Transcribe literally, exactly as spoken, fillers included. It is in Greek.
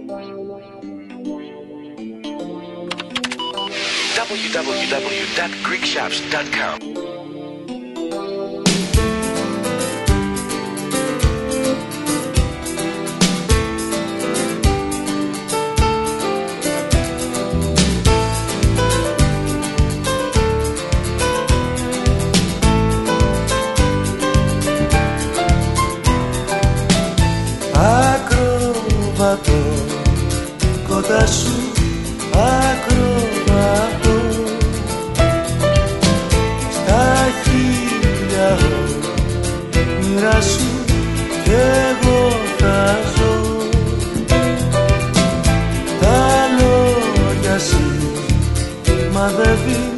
double-u double-u double-u τελεία greek shops τελεία com Ακροβατώ κοντά σου, ακροβατώ στα χίλια όνειρα σου κι εγώ θα ζω. Τα λόγια σημαδεύει